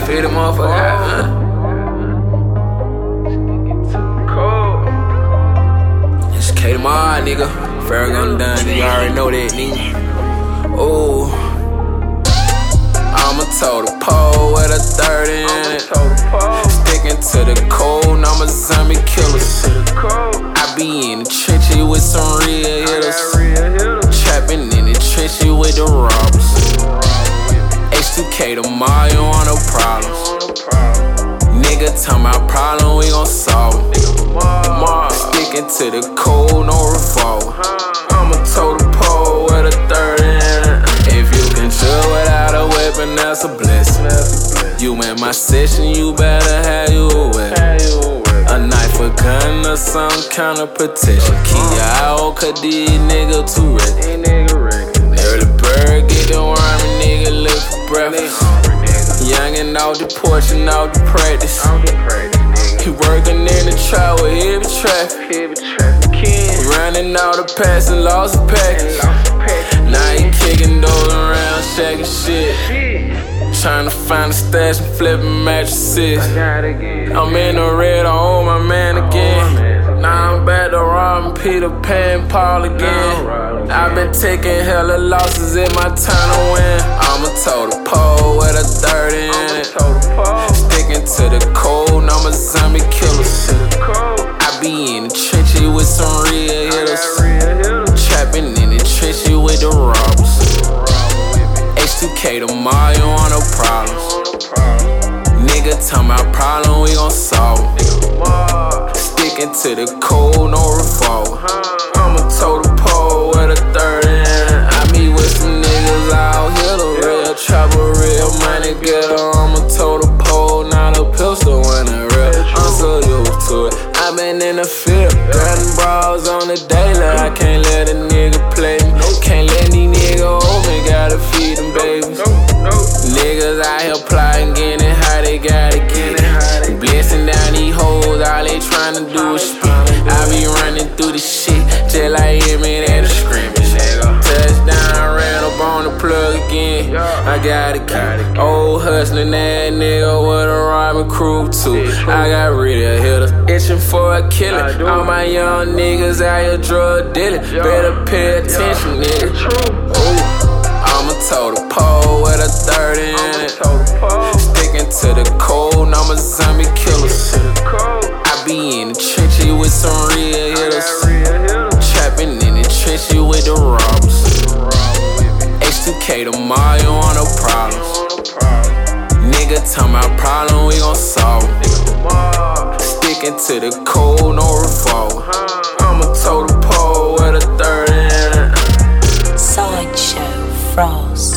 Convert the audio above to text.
Feed the motherfucker. It's K to my nigga. Farragon done, you already know that, nigga. Ooh. I'ma toe the pole with a 30 in it. Sticking to the cold, I'm a zombie killer. I be in the trenches with some real hitters. Trapping in the trenches with the robbers. H2K to Mario on no problems. Nigga tell my problem, we gon' solve it. Sticking to the cold, no revolver. I'ma toe the pole with a 30 in it. If you can chill without a weapon, that's a blessing. You in my session, you better have you a weapon. A knife, a gun, or some kind of protection. Keep your eye out, cause these niggas too ready. Early bird, get the worm, and nigga live for breakfast. Youngin' out the porch and out the practice. He working in the trap with heavy traffic. Running out the pass and lost a package. Now he kicking doors around, shaking shit. Tryna find a stash and flipping mattresses. I'm in the red, I owe my man again. Now I'm back to robbing Peter Pan, Paul again. I've been taking hella losses, it's my time to win. I'ma toe the pole with a 30 in it. Sticking to the cold, I'm a zombie killer. I be in the trenches with some real hitters. Trapping in the trenches with the robbers. H2K to Mario on no problems. Nigga tell my problem, we gon' solve it. Sticking to the cold, no revolver. I'ma toe the pole with a 30 in it. I meet with some niggas out here, the real trapper, real money getter. I'ma toe the pole, not a pistol in the real. I'm so used to it. I been in the field, grinding bras on the daily. I can't let a nigga play me. Can't let these niggas hold me, gotta feed them babies. Niggas out here plotting, getting how they gotta get it. Blessing down these hoes, all they tryna do is speak. I be running through the shit, just like Emmett at a scrimmage. Touchdown, ran up on the plug again. I gotta keep old hustling that nigga with a robbing crew too. I got real hitters, itching for a killer. All my young niggas out here drug dealing. Better pay attention, nigga. I'ma toe the pole with a 30 in it. Sticking to the cold, I'm a zombie killer. I be in the trenches with some real hitters. Trapping in the trenches with the robbers. H2K to Mario on no problems. Nigga tell my problem, we gon' solve it. Sticking to the cold, no revolver. I'ma toe the pole with a 30 in it. Sideshow Frost.